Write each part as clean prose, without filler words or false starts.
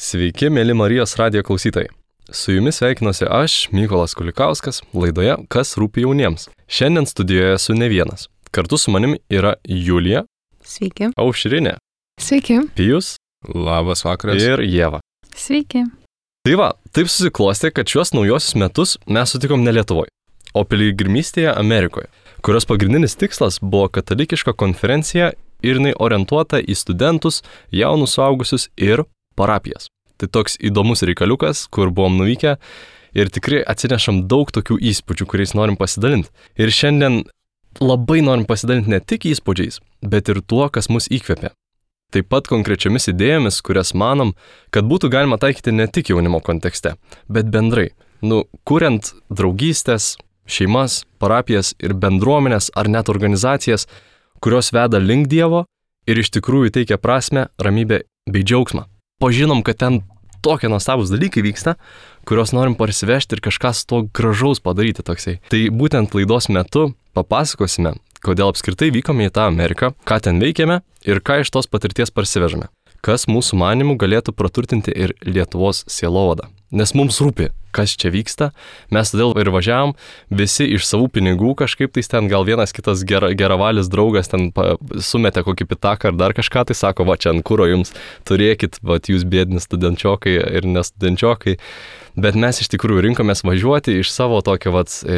Sveiki, mėly Marijos radijo klausytojai. Su jumis sveikinuosi aš, Mykolas Kulikauskas, laidoje Kas rūpi jauniems. Šiandien studijoje esu ne vienas. Kartu su manim yra Julija. Sveiki. Aušrinė. Sveiki. Pijus. Labas vakaras. Ir Ieva. Sveiki. Tai va, taip susiklostė, kad šiuos naujosius metus mes sutikom ne Lietuvoje, o piligrimystėje Amerikoje, kurios pagrindinis tikslas buvo katalikiška konferencija ir jinai orientuota į studentus, jaunus suaugusius ir parapijas. Tai toks įdomus reikaliukas, kur buvom nuvykę ir tikrai atsinešam daug tokių įspūdžių, kuriais norim pasidalinti. Ir šiandien labai norim pasidalinti ne tik įspūdžiais, bet ir tuo, kas mus įkvėpė. Taip pat konkrečiomis idėjomis, kurias manom, kad būtų galima taikyti ne tik jaunimo kontekste, bet bendrai. Kuriant draugystės, šeimas, parapijas ir bendruomenės ar net organizacijas, kurios veda link Dievo ir iš tikrųjų teikia prasmę, ramybę bei džiaugsmą. Pažinom, kad ten tokie nuostabūs dalykai vyksta, kuriuos norim parsivežti ir kažką su to gražaus padaryti toksai. Tai būtent laidos metu papasakosime, kodėl apskritai vykome į tą Ameriką, ką ten veikėme ir ką iš tos patirties parsivežame. Kas mūsų manimų galėtų praturtinti ir Lietuvos sielovadą. Nes mums rūpi, kas čia vyksta, mes todėl ir važiavom visi iš savų pinigų kažkaip, tai ten gal vienas kitas geravalis draugas ten sumetė kokį pitaką ar dar kažką, tai sako, va čia ant kuro jums turėkit, va jūs bėdini studentčiokai ir nestudentčiokai, bet mes iš tikrųjų rinkomės važiuoti iš savo tokio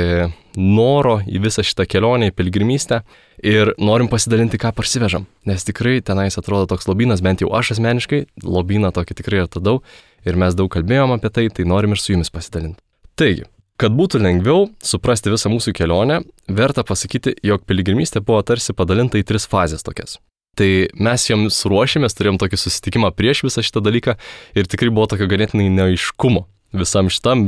noro į visą šitą kelionę, į piligrimystę ir norim pasidalinti, ką parsivežam, nes tikrai tenais atrodo toks lobynas, bent jau aš asmeniškai, lobyną tokį tikrai atradau. Ir mes daug kalbėjom apie tai, tai norim ir su jumis pasidalinti. Taigi, kad būtų lengviau suprasti visą mūsų kelionę, verta pasakyti, jog piligrimystė buvo tarsi padalinta į 3 fazės tokias. Tai mes joms ruošėmės, turėjom tokį susitikimą prieš visą šitą dalyką ir tikrai buvo tokio ganėtinai neaiškumo. Visam šitam,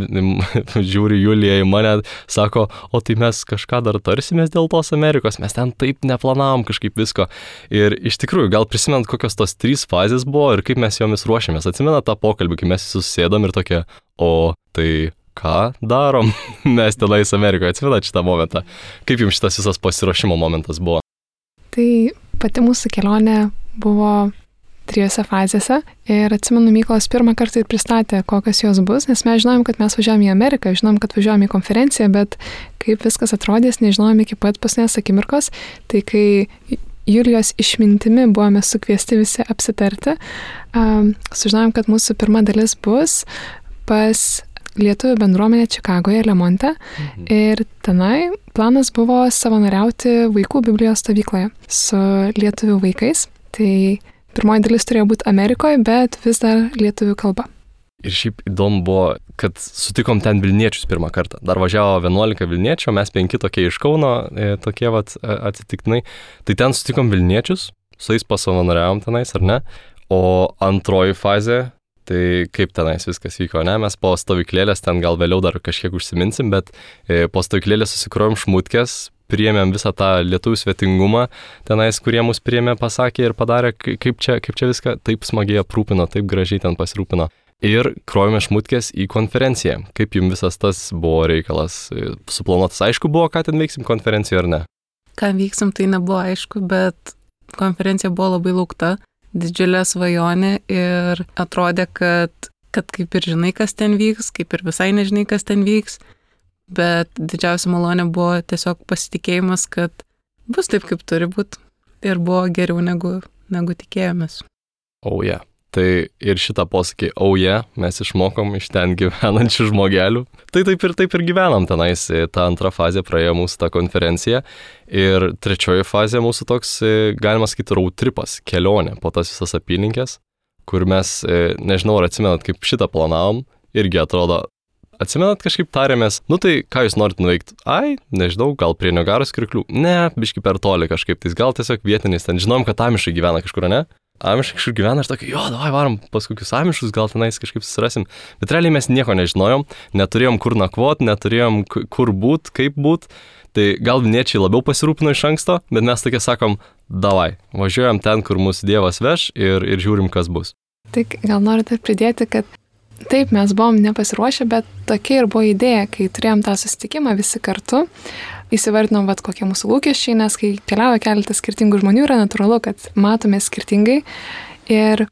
žiūri Julija į mane, sako, o tai mes kažką dar tarsimės dėl tos Amerikos, mes ten taip neplanavom kažkaip visko. Ir iš tikrųjų, gal prisimenat, kokios tos 3 fazės buvo ir kaip mes jomis ruošėmės. Atsimenat tą pokalbį, kai mes susėdom ir tokie, o tai ką darom mes tenais Amerikoje, atsimenat šitą momentą. Kaip jums šitas visas pasiruošimo momentas buvo? Tai pati mūsų kelionė buvo 3 fazėse ir atsimenu, Mykolas pirmą kartą ir pristatė, kokios jos bus, nes mes žinojom, kad mes važiuojam į Ameriką, žinom, kad važiuojam į konferenciją, bet kaip viskas atrodys, nežinojom iki pat paskutinės akimirkos. Tai kai Julijos išmintimi buvome sukviesti visi apsitarti, sužinojom, kad mūsų pirma dalis bus pas lietuvių bendruomenę Čikagoje, Lemonte. Ir tenai planas buvo savanoriauti vaikų Biblijos stovykloje su lietuvių vaikais. Tai pirmoji dalis turėjo būti Amerikoje, bet vis dar lietuvių kalba. Ir šiaip įdomu buvo, kad sutikom ten Vilniečius pirmą kartą. Dar važiavo 11 Vilniečių, mes 5 tokie iš Kauno, tokie atsitiktinai. Tai ten sutikom Vilniečius, su jais pasavanoriavom tenais, ar ne? O antroji fazė, tai kaip tenais viskas vyko, ne? Mes po stovyklėlės, ten gal vėliau dar kažkiek užsiminsim, bet po stovyklėlės susikrovėm šmutkės, priėmėm visą tą lietuvių svetingumą tenais, kurie mus priėmė, pasakė ir padarė, kaip čia viską taip smagiai aprūpino, taip gražiai ten pasirūpino. Ir krovėme šmutkės į konferenciją. Kaip jums visas tas buvo reikalas? Suplanuotas aišku buvo, ką ten veiksim konferencijoje ar ne? Ką veiksim, tai nebuvo aišku, bet konferencija buvo labai laukta, didžiulė svajonė ir atrodė, kad kaip ir žinai, kas ten vyks, kaip ir visai nežinai, kas ten vyks. Bet didžiausia malonė buvo tiesiog pasitikėjimas, kad bus taip, kaip turi būti ir buvo geriau negu tikėjomės. Oh yeah. Tai ir šitą posakį, oh yeah, mes išmokom iš ten gyvenančių žmogelių. Tai taip ir gyvenam tenais. Ta antra fazė praėjo mūsų tą konferenciją ir trečioji fazė mūsų toks, galima sakyti, road tripas, kelionė po tas visas apylinkės, kur mes, nežinau, ar atsimenat, kaip šitą planavom, irgi atrodo, atsimenat, kažkaip tarėmės, tai ką jūs norit nuveikti? Ai, nežinau, gal prie Niagaros krioklių? Ne, biški per toli kažkaip, tai gal tiesiog vietinis, ten žinom, kad Amišai gyvena kažkur, ne? Amišai kažkur gyvena, aš tokia, jo, davai varom pas kokius Amišus, gal tenais kažkaip susirasim. Bet realiai mes nieko nežinojom, neturėjom kur nakvot, neturėjom kur būt, kaip būt. Tai gal Vilniečiai labiau pasirūpino iš anksto, bet mes tokie sakom, davai, važiuojam ten, kur mūsų Dievas veš ir žiūrim, kas bus. Tik gal norite pridėti, kad taip, mes buvom nepasiruošę, bet tokia ir buvo idėja, kai turėjom tą susitikimą visi kartu, įsivardinom, kokie mūsų lūkesčiai, nes kai keliauja keletas skirtingų žmonių, yra natūralu, kad matome skirtingai. Ir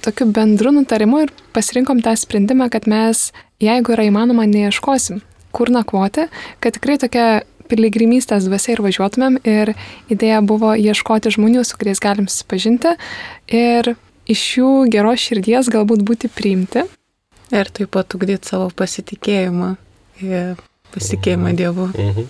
tokiu bendru nutarimu ir pasirinkom tą sprendimą, kad mes, jeigu yra įmanoma, neieškosim, kur nakvoti, kad tikrai tokia piligrimystės dvasia ir važiuotumėm ir idėja buvo ieškoti žmonių, su kuriais galim susipažinti ir iš jų geros širdies galbūt būti priimti. Ir taip pat ugdyti savo pasitikėjimą Dievu.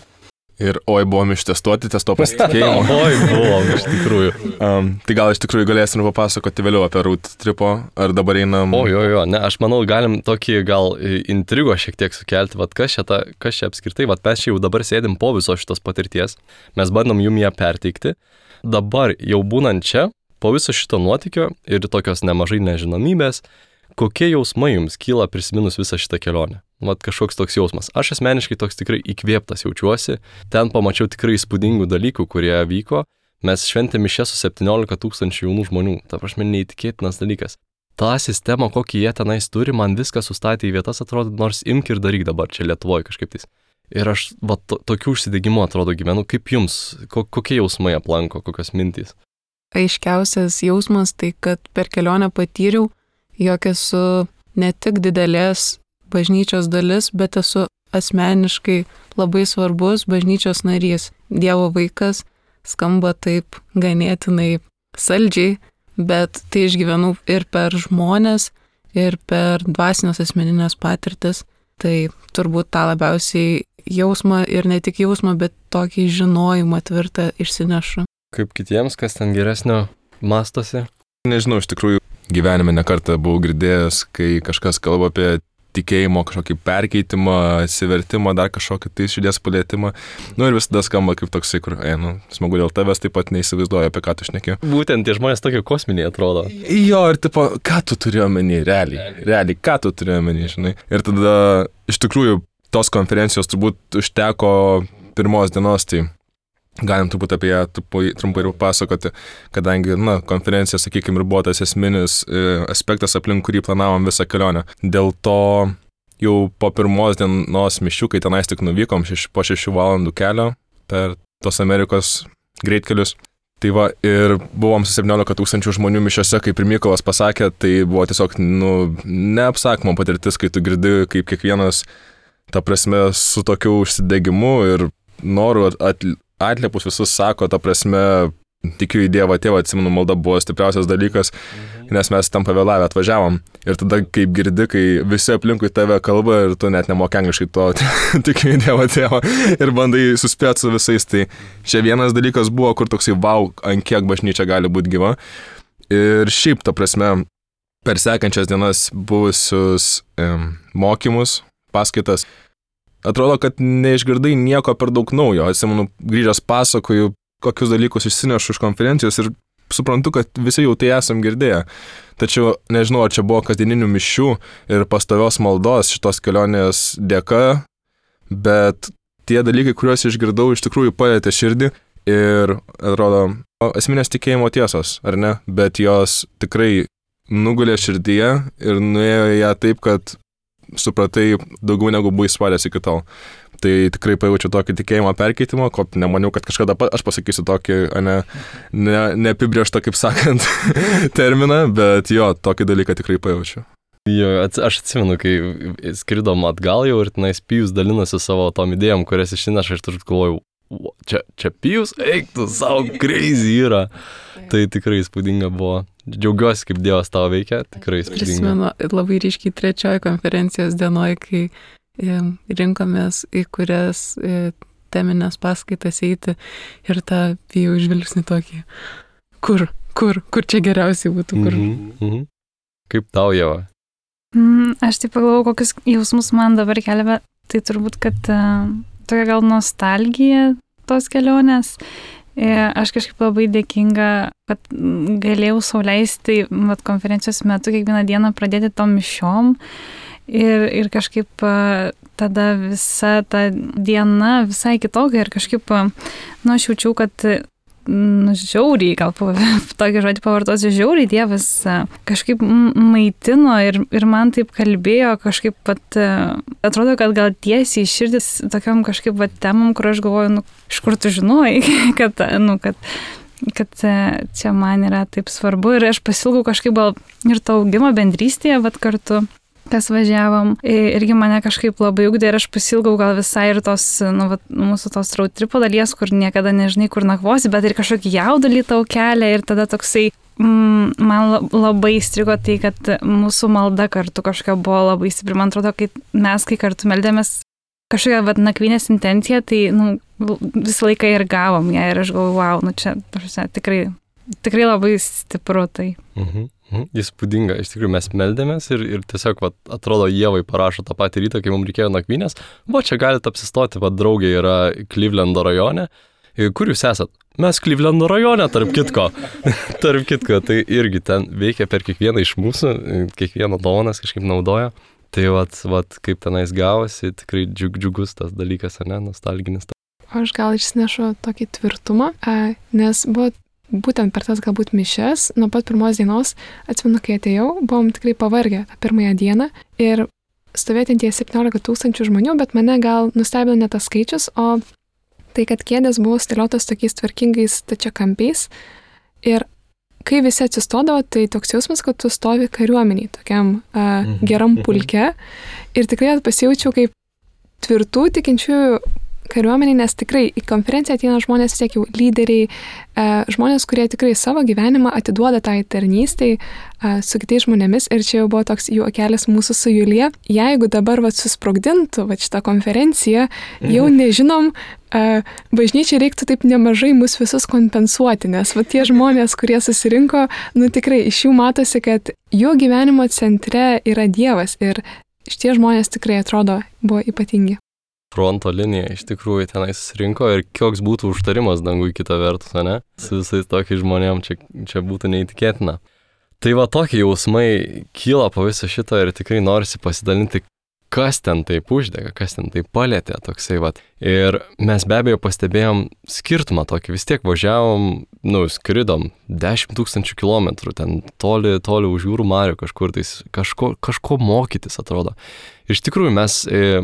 Ir buvom ištestuoti ties to pasitikėjimo. Buvom, iš tikrųjų. Tai gal iš tikrųjų galėsim papasakoti vėliau apie road tripo, ar dabar einam... Ne, aš manau, galim tokį gal intrigo šiek tiek sukelti, kas čia apskritai, mes čia jau dabar sėdim po viso šitos patirties, mes bandom jum ją perteikti, dabar jau būnant čia, po viso šito nuotykio ir tokios nemažai nežinomybės, kokie jausmai jums kyla prisiminus visą šitą kelionę? Kažkoks toks jausmas. Aš asmeniškai toks tikrai įkvėptas jaučiuosi. Ten pamačiau tikrai įspūdingų dalykų, kurie vyko. Mes šventėm mišias su 17 000 jaunų žmonių. Ta prasme, neįtikėtinas dalykas. Ta sistema, kokį jie tenais turi, man viską sustatė į vietas, atrodo, nors imk ir daryk dabar čia Lietuvoje kažkaip tais. Ir aš tokiu užsidegimu atrodo gyvenu. Kaip jums? Kokie jausmai aplanko, kokios mintys? Aiškiausias jausmas tai, kad per kelionę patyriau, jog esu ne tik didelės bažnyčios dalis, bet esu asmeniškai labai svarbus bažnyčios narys. Dievo vaikas skamba taip ganėtinai saldžiai, bet tai išgyvenau ir per žmonės, ir per dvasinės asmeninės patirtis. Tai turbūt tą labiausiai jausmą ir ne tik jausmą, bet tokį žinojimą tvirtą išsinešu. Kaip kitiems, kas ten geresnio mastosi? Nežinau, iš tikrųjų gyvenime nekartą buvau girdėjęs, kai kažkas kalba apie tikėjimo kažkokį perkeitimą, atsivertimą, dar kažkokį tai širdies palietimą. Ir visada skamba kaip toksai, kur, smagu dėl tavęs, taip pat neįsivaizduoju, apie ką tu šneki. Būtent tie žmonės tokie kosminiai atrodo. Jo, ir tipo, ką tu turi omeny, realiai, ką tu turi omeny, žinai. Ir tada, iš tikrųjų, tos konferencijos turbūt užteko pirmos dienos, tai galim turbūt apie ją trumpai ir pasakoti, kadangi, konferencija, sakykime, ir buvo tas esminis aspektas, aplink kurį planavom visą kelionę. Dėl to jau po pirmos dienos mišių, kai tenais tik nuvykom po 6 valandų kelio per tos Amerikos greitkelius, tai va, ir buvom su 17 000 žmonių mišiose, kaip ir Mykolas pasakė, tai buvo tiesiog, neapsakoma patirtis, kai tu girdi, kaip kiekvienas, ta prasme, su tokiu užsidegimu ir noru atliepus visus sako, ta prasme, tikiu į Dievą Tėvą, atsimenu, malda buvo stipriausias dalykas, nes mes tam pavėlavę atvažiavom. Ir tada, kaip girdi, kai visi aplinkui tave kalba ir tu net nemoki angliškai to, tikiu į Dievą Tėvą ir bandai suspėti su visais. Tai čia vienas dalykas buvo, kur toksai, ant kiek bažnyčia gali būti gyva. Ir šiaip, ta prasme, per sekančias dienas buvusius mokymus, paskaitas, atrodo, kad neišgirdai nieko per daug naujo. Atsimenu, grįžęs pasakoju, kokius dalykus išsinešu iš konferencijos ir suprantu, kad visi jau tai esam girdėję. Tačiau nežinau, ar čia buvo kasdieninių mišių ir pastovios maldos šitos kelionės dėka, bet tie dalykai, kuriuos išgirdau, iš tikrųjų palietė širdį ir, atrodo, esminės tikėjimo tiesos, ar ne? Bet jos tikrai nugulė širdyje ir nuėjo ją taip, kad supratai daugiau negu buvai spalęs iki tol. Tai tikrai pajaučiu tokį tikėjimo perkeitimą, ko nemaniau, kad kažkada aš pasakysiu tokį neapibrėžtą, kaip sakant, terminą, bet jo, tokį dalyką tikrai pajaučiu. Jo, aš atsimenu, kai skridom atgal jau ir tenais Pijus dalinasi savo tom idėjom, kurias išsineša, aš turbūt galvojau, čia Pijus, eik tu savo, crazy yra. Tai tikrai įspūdinga buvo. Džiaugiuosi, kaip Dievas tavo veikia, tikrai įspūdinga. Prisimenu labai ryškiai 3 konferencijos dienoje, kai rinkomės į kurias teminės paskaitas eiti ir tą Pijų žvilgsnį tokį, kur čia geriausiai būtų, kur. Kaip tau, Ieva? Aš taip pagalvojau, kokius jausmus man dabar kelia, tai turbūt, kad tokia gal nostalgija tos kelionės. Aš kažkaip labai dėkinga, kad galėjau sau leisti konferencijos metu kiekvieną dieną pradėti tom mišiom ir kažkaip tada visa ta diena visai kitokia ir kažkaip, aš jaučiau, kad žiauriai, gal tokį žodį pavartosiu, žiauriai Dievas kažkaip maitino ir man taip kalbėjo kažkaip atrodo, kad gal tiesiai širdis tokiam kažkaip temam, kur aš galvoju, iš kur tu žinojai, kad kad čia man yra taip svarbu ir aš pasilgau kažkaip gal ir to augimo bendrystėje, vat kartu, kas važiavom, irgi mane kažkaip labai ugdė ir aš pasilgau gal visai ir tos, mūsų tos road tripo dalies, kur niekada nežinai, kur nakvosi, bet ir kažkokį jaudulį tau kelia ir tada toksai, man labai įstrigo tai, kad mūsų malda kartu kažkokia buvo labai stipri. Man atrodo, kai kartu meldėmės kažkokią nakvynės intenciją, tai visą laiką ir gavom ją ir aš galvoju, wow, čia tikrai labai stipru tai. Įspūdinga, iš tikrųjų mes meldėmės ir tiesiog atrodo Ievai parašo tą patį rytą, kai mums reikėjo nakvynės, čia galite apsistoti, draugė yra Clevelando rajone. Kur jūs esat? Mes Clevelando rajone, tarp kitko, tai irgi ten veikia per kiekvieną iš mūsų, kiekvieną dovanas kažkaip naudoja. Tai kaip tenais gavosi, tikrai džiugus tas dalykas, nostalginis. Aš gal išsinešu tokį tvirtumą, nes buvo būtent per tas galbūt mišes, nuo pat pirmos dienos, atsimenu, kai atėjau, buvom tikrai pavargę tą pirmąją dieną ir stovėti tie 17 000 žmonių, bet mane gal nustebino ne tas skaičius, o tai, kad kėdės buvo stiliotos tokiais tvarkingais tačiakampiais ir kai visi atsistodavo, tai toks jausmas, kad tu stovi kariuomeniai, tokiam geram pulke ir tikrai pasijaučiau kaip tvirtų tikinčiųjų kariuomeniai, nes tikrai į konferenciją ateina žmonės, vis tiek jau lyderiai, žmonės, kurie tikrai savo gyvenimą atiduoda tai tarnystei su kitais žmonėmis ir čia jau buvo toks juokelis mūsų su Julija. Jeigu dabar susprogdintų šitą konferenciją, jau nežinom, bažnyčiai reiktų taip nemažai mus visus kompensuoti, nes tie žmonės, kurie susirinko, tikrai iš jų matosi, kad jų gyvenimo centre yra Dievas ir šitie žmonės tikrai atrodo buvo ypatingi. Fronto linija iš tikrųjų tenai susirinko ir koks būtų užtarimas dangui kita vertus, ne? Su visais tokiais žmonėm čia būtų neįtikėtina. Tai tokie jausmai kyla po viso šito ir tikrai norisi pasidalinti, kas ten taip uždega, kas ten taip palėtė, toksai . Ir mes be abejo pastebėjom skirtumą tokį, vis tiek važiavom, skridom 10 000 kilometrų, ten toli už jūrų marių kažkur, tai kažko mokytis atrodo. Iš tikrųjų mes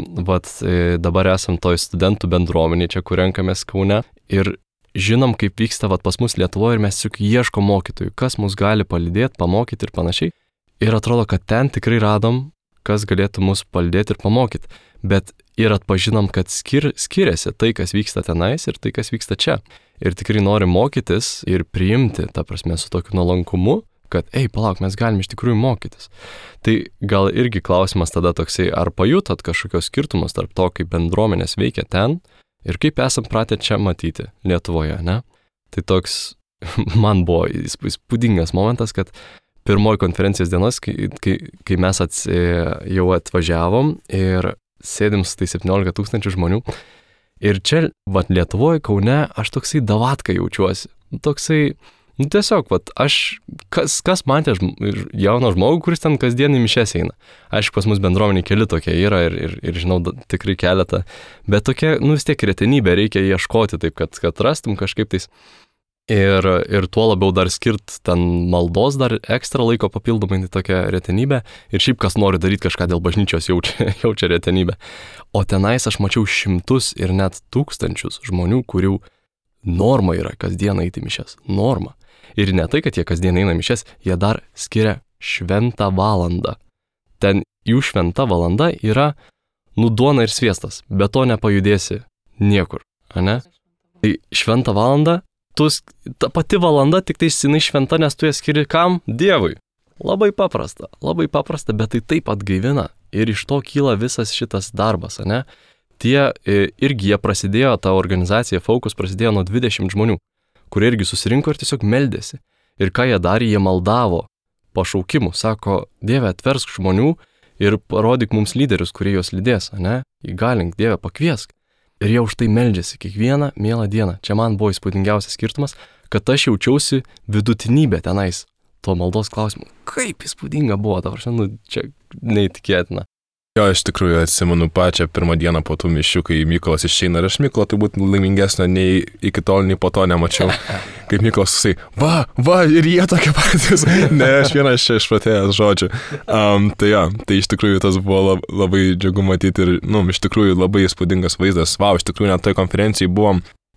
dabar esam toj studentų bendruomenėje čia, kur renkamės Kaune ir žinom, kaip vyksta pas mus Lietuvoje ir mes juk ieškom mokytojų, kas mus gali palydėti, pamokyti ir panašiai. Ir atrodo, kad ten tikrai radom, kas galėtų mus palydėti ir pamokyti. Bet ir atpažinom, kad skiriasi tai, kas vyksta tenais ir tai, kas vyksta čia. Ir tikrai norim mokytis ir priimti, ta prasme, su tokiu nuolankumu, kad, palauk, mes galim iš tikrųjų mokytis. Tai gal irgi klausimas tada toksai, ar pajutot kažkokios skirtumus tarp to, kaip bendruomenės veikia ten ir kaip esam pratę čia matyti Lietuvoje, ne? Tai toks man buvo įspūdingas momentas, kad pirmoji konferencijos dienos, kai mes jau atvažiavom ir sėdim su tai 17 000 žmonių. Ir čia, Lietuvoje, Kaune, aš toksai davatka jaučiuosi. Toksai, tiesiog, kas matė jauno žmogų, kuris ten kasdien į mišes eina. Aišku, pas mus bendruomenė keli tokie yra ir žinau tikrai keletą. Bet tokia, vis tiek retenybė, reikia ieškoti taip, kad rastum kažkaip tais. Ir tuo labiau dar skirt ten maldos, dar ekstra laiko papildomai tokia retenybė. Ir šiaip kas nori daryti kažką dėl bažnyčios jaučia retenybę. O tenais aš mačiau 100 ir net 1000 žmonių, kurių norma yra kasdien eiti mišes. Norma. Ir ne tai, kad jie kasdien eina mišes, jie dar skiria šventą valandą. Ten jų šventa valanda yra duona ir sviestas, be to nepajudėsi niekur, ane? Tai šventą valandą, ta pati valanda, tik tai jinai šventa, nes tu ją skiri kam? Dievui. Labai paprasta, bet tai taip atgaivina ir iš to kyla visas šitas darbas, ane? Irgi jie prasidėjo, ta organizacija Focus prasidėjo nuo 20 žmonių, kurie irgi susirinko ir tiesiog meldėsi. Ir ką jie darė, jie maldavo pašaukimų, sako, Dieve, atversk žmonių ir parodyk mums lyderius, kurie juos lydės, ane? Įgalink, Dieve, pakviesk. Ir jie už tai meldžiasi kiekvieną mielą dieną. Čia man buvo įspūdingiausias skirtumas, kad aš jaučiausi vidutinybė tenais to maldos klausimu. Kaip įspūdinga buvo, dabar čia neįtikėtina. Jo, iš tikrųjų atsimenu pačią pirmą dieną po tų mišių, kai Mykolas išeina ir aš Mykolo turbūt laimingesnio nei iki tol, nei po to nemačiau. Kaip Mykolas susai, va, ir jie tokie patys. Ne, aš vienas čia išpratėjęs žodžiu. Tai iš tikrųjų tas buvo labai džiugu matyti ir, iš tikrųjų labai įspūdingas vaizdas. Iš tikrųjų net toj konferencijai buvom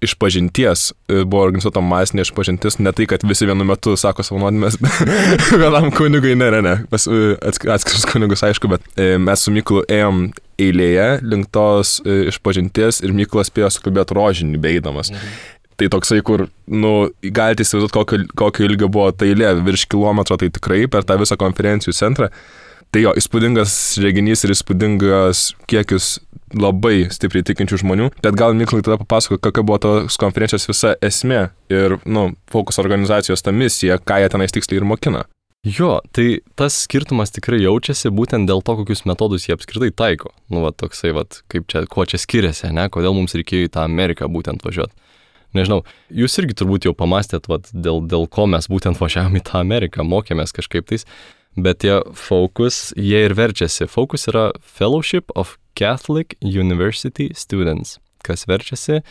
išpažinties, buvo organizuota masinė išpažintis, ne tai, kad visi vienu metu sako savo nuodėmes, vienam kunigui, ne, atskirus kunigus, aišku, bet mes su Mykolu ėjom eilėje link tos išpažinties ir Mykolas spėjo sukalbėti rožinį beeidamas. Tai toksai, kur, galite įsivaizduoti, kokio ilgio buvo ta eilė, virš kilometro, tai tikrai per tą visą konferencijų centrą. Tai jo, įspūdingas reginys ir įspūdingas kiekis labai stipriai tikinčių žmonių, bet gal Mykolai tada papasako, kokia buvo tos konferencijos visa esmė ir, Focus organizacijos ta misija, ką jie tenais tiksliai ir mokina. Jo, tai tas skirtumas tikrai jaučiasi būtent dėl to, kokius metodus jie apskritai taiko. Toksai, kuo čia skiriasi, ne, kodėl mums reikėjo į tą Ameriką būtent važiuoti. Nežinau, jūs irgi turbūt jau pamastėt, dėl ko mes būtent važiavom į tą Ameriką, mokėmės kažkaip tais. Bet tie Focus, jie ir verčiasi. Focus yra Fellowship of Catholic University Students, kas verčiasi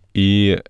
į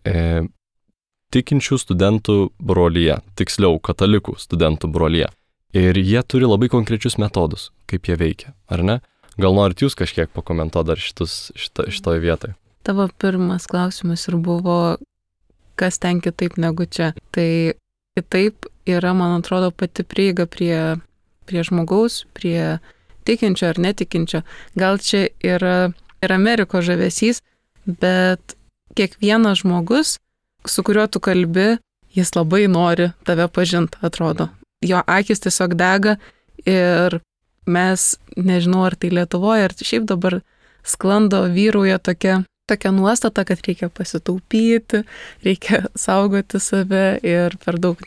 tikinčių studentų brolyje, tiksliau, katalikų studentų brolyje. Ir jie turi labai konkrečius metodus, kaip jie veikia, ar ne? Gal norit jūs kažkiek pakomentuoti dar šitoje vietoje? Tavo pirmas klausimas ir buvo, kas ten kitaip negu čia. Tai kitaip yra, man atrodo, pati prieiga prie žmogaus, prie tikinčio ar netikinčio. Gal čia yra ir Amerikos žavesys, bet kiekvienas žmogus, su kuriuo tu kalbi, jis labai nori tave pažinti, atrodo. Jo akis tiesiog dega ir mes, nežinau, ar tai Lietuvoje, ar šiaip dabar sklando, vyrauja tokia nuostata, kad reikia pasitaupyti, reikia saugoti save ir per daug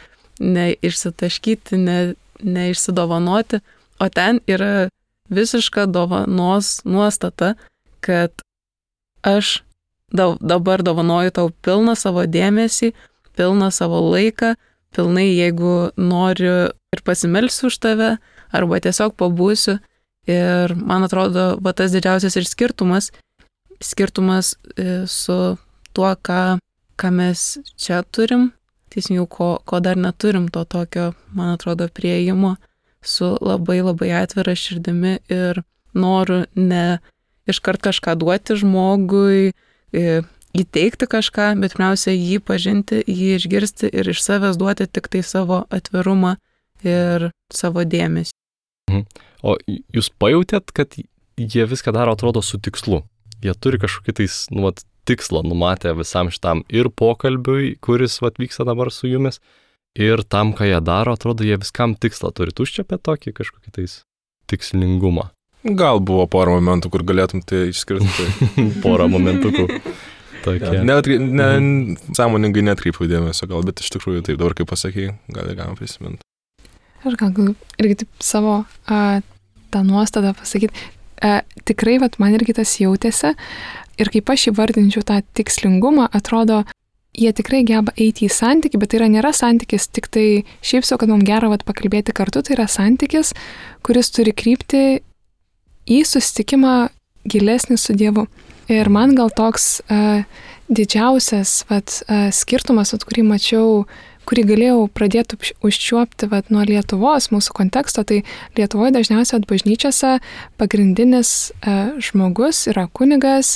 neišsitaškyti, neišsidovanoti, o ten yra visiška dovanos nuostata, kad aš dabar dovanoju tau pilną savo dėmesį, pilną savo laiką, pilnai jeigu noriu ir pasimelsiu už tave, arba tiesiog pabūsiu. Ir man atrodo, tas didžiausias ir skirtumas su tuo, ką mes čia turim, teisingiau, ko dar neturim, to tokio, man atrodo, prieimo su labai labai atvira širdimi ir noru ne iškart kažką duoti žmogui, įteikti kažką, bet pirmiausia jį pažinti, jį išgirsti ir iš savęs duoti tik tai savo atvirumą ir savo dėmesį. O jūs pajautėt, kad jie viską daro, atrodo, su tikslu? Jie turi kažkokį tais, tikslą numatę visam šitam ir pokalbiui, kuris vyksta dabar su jumis, ir tam, ką jie daro, atrodo, jie viskam tikslą turi. Užčiapė tokį kažkokį tais tikslingumą. Gal buvo porą momentų, kur galėtum tai išskirti. Porą momentukų. Sąmoningai netkreipiau dėmesio, gal, bet iš tikrųjų taip, dabar kaip pasakei, gal ir galima prisiminti. Aš gal irgi taip savo tą nuostatą pasakyti. Tikrai, man irgi tas jautėsi. Ir kaip aš įvardinčiau tą tikslingumą, atrodo, jie tikrai geba eiti į santykį, bet tai nėra santykis tik tai šiaip sau, kad mums gera pakalbėti kartu, tai yra santykis, kuris turi krypti į susitikimą gilesnį su Dievu. Ir man gal toks didžiausias skirtumas, kurį mačiau, kurį galėjau pradėti užčiuopti nuo Lietuvos mūsų konteksto, tai Lietuvoje dažniausiai bažnyčiose pagrindinis žmogus yra kunigas,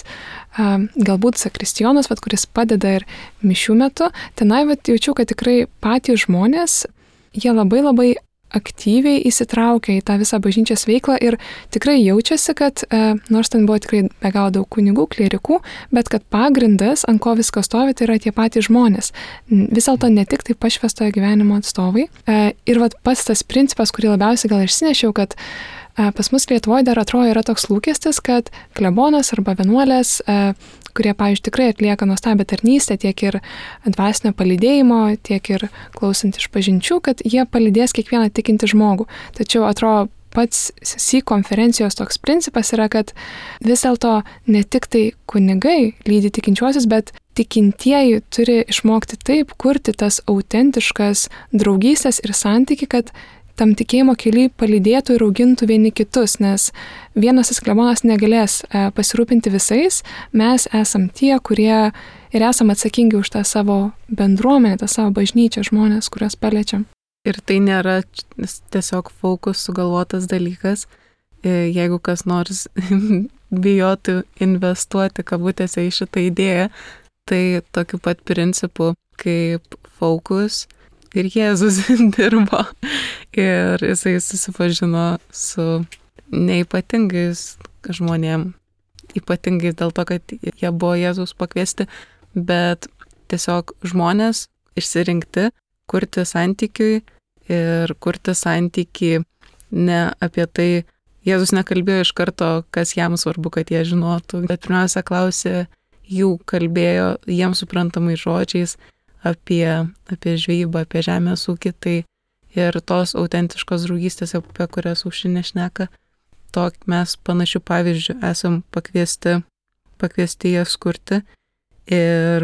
galbūt zakristijonas, kuris padeda ir mišių metu. Tenai jaučiu, kad tikrai patys žmonės, jie labai labai aktyviai įsitraukia į tą visą bažnyčios veiklą ir tikrai jaučiasi, kad nors ten buvo tikrai be galo daug kunigų, klierikų, bet kad pagrindas, ant ko viskas stovi, tai yra tie patys žmonės. Vis dėlto ne tik tai pašvęstojo gyvenimo atstovai. Ir pats tas principas, kurį labiausiai gal išsinešiau, kad pas mus Lietuvoje dar atrodo yra toks lūkestis, kad klebonas arba vienuolės, kurie, pavyzdžiui, tikrai atlieka nuostabią tarnystę, tiek ir dvasinio palydėjimo, tiek ir klausant išpažinčių, kad jie palydės kiekvieną tikintį žmogų. Tačiau atrodo, pats konferencijos toks principas yra, kad vis dėlto ne tik tai kunigai lydi tikinčiuosius, bet tikintieji turi išmokti taip kurti tas autentiškas draugystės ir santyki, kad tam tikėjimo keliai palydėtų ir augintų vieni kitus, nes vienas klebonas negalės pasirūpinti visais, mes esam tie, kurie ir esam atsakingi už tą savo bendruomenę, tą savo bažnyčią, žmonės, kuriuos paliečiam. Ir tai nėra tiesiog Focus sugalvotas dalykas, jeigu kas nors bijotų investuoti kabutėse į šitą idėją, tai tokiu pat principu kaip Focus ir Jėzus dirbo. Ir jisai susipažino su neypatingais žmonėm, ypatingais dėl to, kad jie buvo Jėzus pakviesti, bet tiesiog žmonės išsirinkti, kurti santykiui ir kurti santykį ne apie tai. Jėzus nekalbėjo iš karto, kas jam svarbu, kad jie žinotų, bet pirmiausia klausė jų, kalbėjo jiems suprantamai žodžiais apie žvejybą, apie žemės ūkį, tai ir tos autentiškos draugystės, apie kurias Aušrinė šneka, mes panašių pavyzdžių esam pakviesti jas kurti ir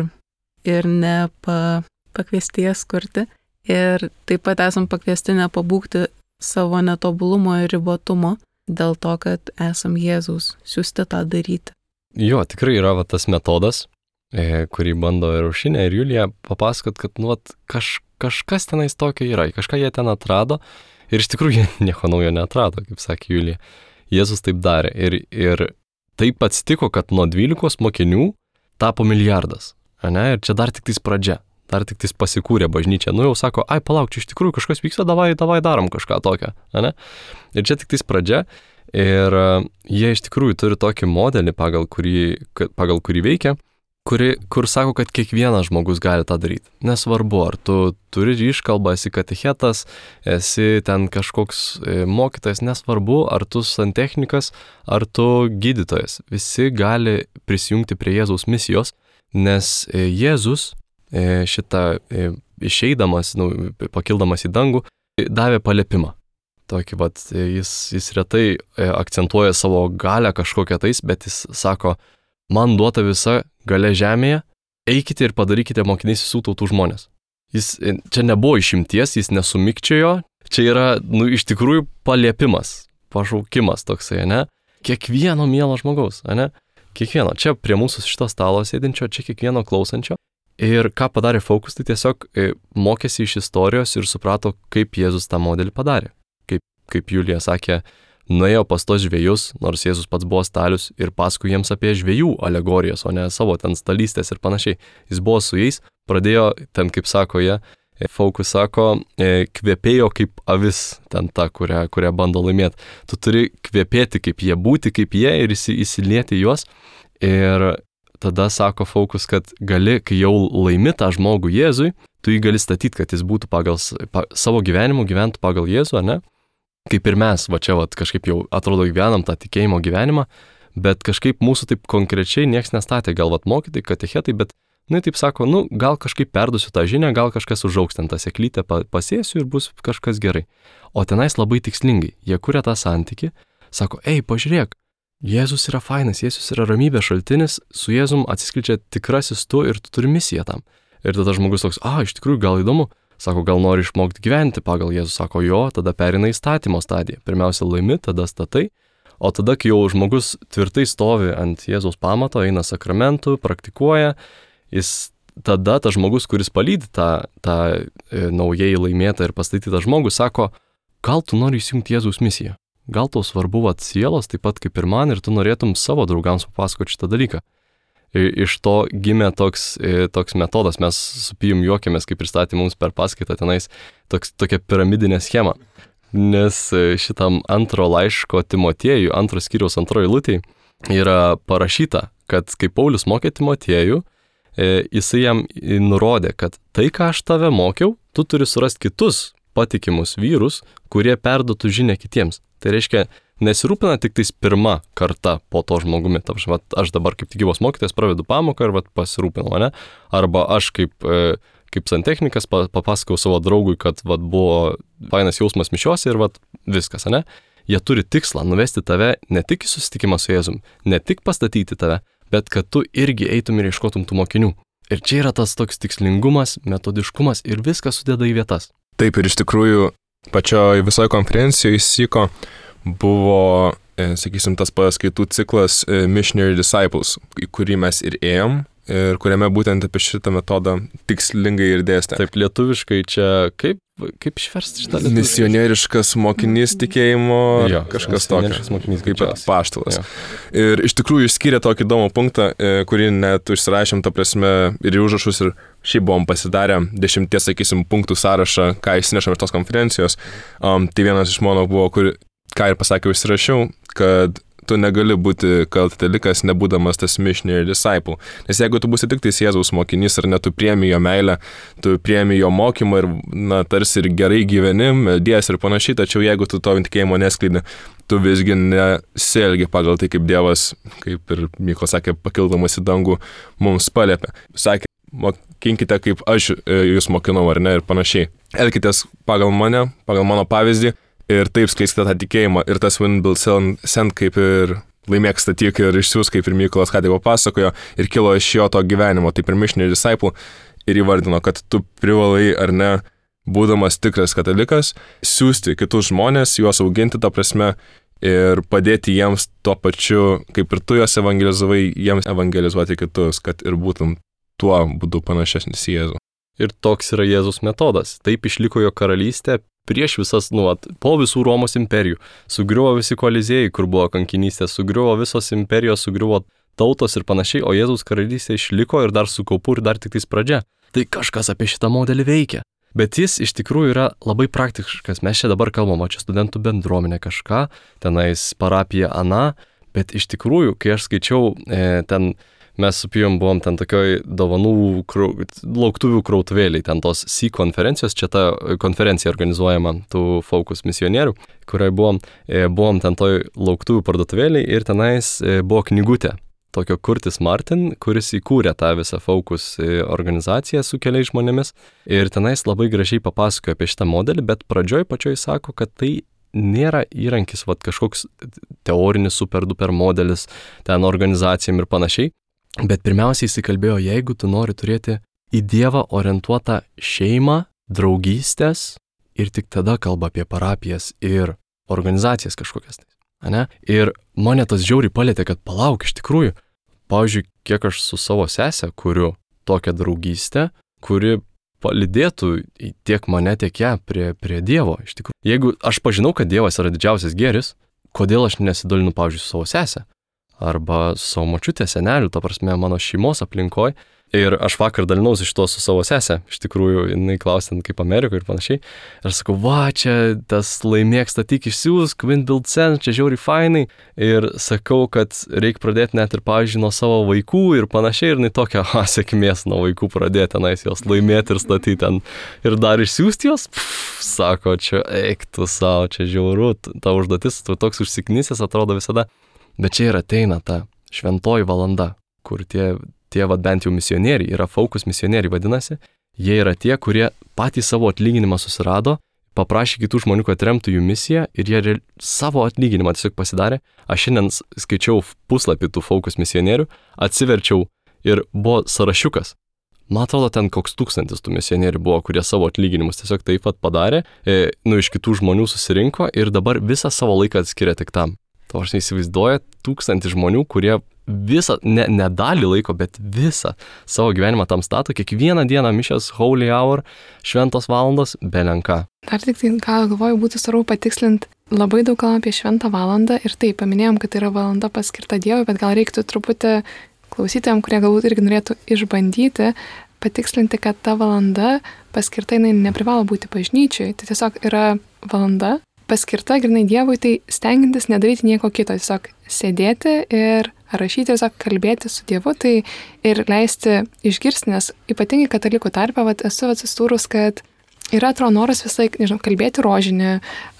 pakviesti jas kurti. Ir taip pat esam pakviesti nepabūgti savo netobulumo ir ribotumo, dėl to, kad esam Jėzaus siųsti tą daryti. Jo, tikrai yra tas metodas, kurį bando ir Aušrinė, ir Julija papasakot, kad kažkas tenais tokio yra, kažką jie ten atrado ir iš tikrųjų jie nieko naujo neatrado, kaip sakė Julija. Jėzus taip darė ir taip atsitiko, kad nuo 12 mokinių tapo milijardas, ane? Ir čia dar tik tais pradžia. Dar tik tais pasikūrė bažnyčia. Jau sako, palauk, čia iš tikrųjų kažkas vyksta, davai darom kažką tokio, ane? Ir čia tik tais pradžia. Ir jie iš tikrųjų turi tokį modelį, pagal kurį veikia, kur sako, kad kiekvienas žmogus gali tą daryti. Nesvarbu, ar tu turi iškalbą, esi katechetas, esi ten kažkoks mokytojas, nesvarbu, ar tu santechnikas, ar tu gydytojas. Visi gali prisijungti prie Jėzaus misijos, nes Jėzus šitą išeidamas, pakildamas į dangų, davė paliepimą. Tokį jis retai akcentuoja savo galę kažkokią tais, bet jis sako, man duota visa galia žemėje, eikite ir padarykite mokiniais visų tautų žmonės. Jis čia nebuvo išimties, jis nesumikčiojo, čia yra, iš tikrųjų paliepimas, pašaukimas toksai, ne? Kiekvieno mielo žmogaus, ne? Kiekvieno. Čia prie mūsų šito stalo sėdinčio, čia kiekvieno klausančio. Ir ką padarė Focus, tai tiesiog mokėsi iš istorijos ir suprato, kaip Jėzus tą modelį padarė. Kaip Julija sakė, nuėjo pas tos žvejus, nors Jėzus pats buvo stalius ir paskui jiems apie žvejų alegorijas, o ne savo ten stalystės ir panašiai. Jis buvo su jais, pradėjo, ten kaip sako jie, Focus sako, kvepėjo kaip avis, ten ta, kurią bando laimėti. Tu turi kvepėti kaip jie, būti kaip jie ir įsilieti juos. Ir tada sako Focus, kad gali, kai jau laimi tą žmogų Jėzui, tu jį gali statyti, kad jis būtų pagal savo gyvenimu, gyventų pagal Jėzų, ar ne? Kaip ir mes, kažkaip jau atrodo gyvenam tą tikėjimo gyvenimą, bet kažkaip mūsų taip konkrečiai nieks nestatė, gal mokytai, katechetai, bet, taip sako, gal kažkaip perduosiu tą žinią, gal kažkas užaugs ten tą sėklytę, pasėsiu ir bus kažkas gerai. O tenais labai tikslingai, jie kuria tą santykį, sako, pažiūrėk, Jėzus yra fainas, Jėzus yra ramybės šaltinis, su Jėzum atsiskleidžia tikrasis tu ir tu turi misiją tam. Ir tada žmogus toks, iš tikrųjų gal įdomu, sako, gal nori išmokti gyventi pagal Jėzų, sako, jo, tada perina į statymo stadiją. Pirmiausia laimi, tada statai, o tada, kai jau žmogus tvirtai stovi ant Jėzaus pamato, eina sakramentų, praktikuoja, tada tas žmogus, kuris palydi tą naujai laimėtą ir pastatytą žmogų, sako, gal tu nori įsijungti Jėzaus misiją. Gal tau svarbu sielos, taip pat kaip ir man, ir tu norėtum savo draugams papasakoti šitą dalyką. Iš to gimė toks metodas, mes su Pijum juokėmės, kai pristatė mums per paskaitą tenais tokia piramidinė schema. Nes šitam antro laiško Timotiejui, 2 skyriaus 2 eilutėj, yra parašyta, kad kai Paulius mokė Timotiejų, jisai jam nurodė, kad tai, ką aš tave mokiau, tu turi surasti kitus patikimus vyrus, kurie perduotų žinią kitiems. Tai reiškia, nesirūpina tik tais pirma karta po to žmogumi. Aš dabar kaip tik gyvos mokytojas pravedu pamoką ir pasirūpinau, ne? Arba aš kaip santechnikas papasakau savo draugui, kad buvo fainas jausmas mišiuose ir viskas, ne? Jie turi tikslą nuvesti tave ne tik į susitikimą su Jėzum, ne tik pastatyti tave, bet kad tu irgi eitum ir ieškotum tų mokinių. Ir čia yra tas toks tikslingumas, metodiškumas ir viskas sudeda į vietas. Taip, ir iš tikrųjų pačioje visoje konferencijoje įsiko buvo, sakysim, tas paskaitų ciklas Missionary Disciples, į kurį mes ir ėjom ir kuriame būtent apie šitą metodą tikslingai ir dėstė. Taip, lietuviškai čia kaip kaip išversti šitą lietuviškai? Misionieriškas mokinys tikėjimo, kažkas tokio, kaip apaštalas. Ir iš tikrųjų išskyrė tokį įdomų punktą, kurį net užsirašėm, ta prasme, ir užrašus, ir šiaip buvom pasidarę 10, sakysim, punktų sąrašą, ką išsinešam iš tos konferencijos. Tai vienas iš mano buvo, ką ir pasakė, užsirašiau, kad tu negali būti katalikas, nebūdamas tas missionary disciple. Nes jeigu tu būsi tik tais Jėzaus mokinys, ar ne, tu priemi jo meilę, tu priemi jo mokymą ir, tarsi ir gerai gyveni, meldies ir panašiai, tačiau jeigu tu to tikėjimo neskleidi, tu visgi nesielgi pagal tai, kaip Dievas, kaip ir Mykolas sakė, pakildamas į dangų, mums paliepė. Sakė, mokinkite, kaip aš jūs mokinau, ar ne, ir panašiai. Elkitės pagal mane, pagal mano pavyzdį, ir taip skleiskite tą tikėjimą. Ir tas win, build, send, kaip ir laimėk, statyk ir išsiųs, kaip ir Mykolas ką tik papasakojo, ir kilo iš jo to gyvenimo, taip ir missionary disciple, ir įvardino, kad tu privalai, ar ne, būdamas tikras katalikas, siųsti kitus žmonės, juos auginti, ta prasme, ir padėti jiems tuo pačiu, kaip ir tu juos evangelizavai, jiems evangelizuoti kitus, kad ir būtum tuo būdu panašesnis į Jėzų. Ir toks yra Jėzus metodas. Taip išliko jo karalystė prieš visas, po visų Romos imperijų. Sugriuvo visi kolizėjai, kur buvo kankinystė, sugriuvo visos imperijos, sugriuvo tautos ir panašiai, o Jėzaus karalystė išliko ir dar su kaupu ir dar tik tais pradžia. Tai kažkas apie šitą modelį veikia. Bet jis iš tikrųjų yra labai praktiškas. Mes čia dabar kalbam, čia studentų bendruomenė kažką, tenais parapija ana, bet iš tikrųjų, kai aš skaičiau ten, mes su Pijom buvom ten tokioj dovanų lauktuvių krautuvėliai, ten tos C konferencijos, čia ta konferencija organizuojama tų Focus misionierių, kurioje buvom ten toj lauktuvių parduotuvėliai ir tenais buvo knygutė tokio Curtis Martin, kuris įkūrė tą visą Focus organizaciją su keliais žmonėmis ir tenais labai gražiai papasakojo apie šitą modelį, bet pačioj sako, kad tai nėra įrankis, kažkoks teorinis super duper modelis ten organizacijom ir panašiai. Bet pirmiausiai jis kalbėjo, jeigu tu nori turėti į Dievą orientuotą šeimą, draugystės ir tik tada kalba apie parapijas ir organizacijas kažkokias. Ne? Ir mane tas žiauriai palėtė, kad palauk iš tikrųjų. Pavyzdžiui, kiek aš su savo sese kuriu tokią draugystę, kuri palydėtų tiek mane, tiek ją prie Dievo. Iš tikrųjų. Jeigu aš pažinau, kad Dievas yra didžiausias gėris, kodėl aš nesidalinu, pavyzdžiui, su savo sese? Arba su savo močiutė, seneliu, ta prasme, mano šeimos aplinkoj. Ir aš vakar dalinausi iš to su savo sese. Iš tikrųjų, jinai klausė, kaip Amerikoje ir panašiai. Ir aš sakau, čia tas laimėk, statyk, išsiųsk, win, build, send, čia žiauriai fainai. Ir sakau, kad reikia pradėti net ir, pavyzdžiui, nuo savo vaikų ir panašiai. Ir jinai tokia, sėkmės nuo vaikų pradėti tenais jos laimėti ir statyti ten. Ir dar išsiųsti jos, sako, čia eik tu savo, čia žiauru, ta užduotis, tu toks užsiknisęs atrodo visada. Bet čia ir ateina ta šventoji valanda, kur tie bent jau misionieriai, yra Focus misionieriai vadinasi, jie yra tie, kurie patys savo atlyginimą susirado, paprašė kitų žmonių, kad remtų jų misiją ir jie savo atlyginimą tiesiog pasidarė. Aš šiandien skaičiau puslapį tų Focus misionierių, atsiverčiau ir buvo sąrašiukas. Man atrodo, ten koks 1000 tų misionierių buvo, kurie savo atlyginimus tiesiog taip pat padarė, iš kitų žmonių susirinko ir dabar visą savo laiką atskiria tik tam. To aš neįsivaizduoju 1000 žmonių, kurie visą, ne dalį laiko, bet visą savo gyvenimą tam stato, kiekvieną dieną mišios, holy hour, šventos valandos, belenka. Dar tik tai, gal galvoju, būtų svarbu patikslinti, labai daug kalbam apie šventą valandą ir taip, paminėjom, kad yra valanda paskirta Dievui, bet gal reiktų truputį klausytojams, kurie galbūt irgi norėtų išbandyti, patikslinti, kad ta valanda paskirta, jinai neprivalo būti bažnyčiai, tai tiesiog yra valanda paskirta grynai Dievui, tai stengiantis nedaryti nieko kito, tiesiog sėdėti ir rašyti, tiesiog kalbėti su Dievu, tai ir leisti išgirsti, nes ypatingai katalikų tarpe, esu atsistūrus, kad yra atrodo noras visą laiką, kalbėti rožinį,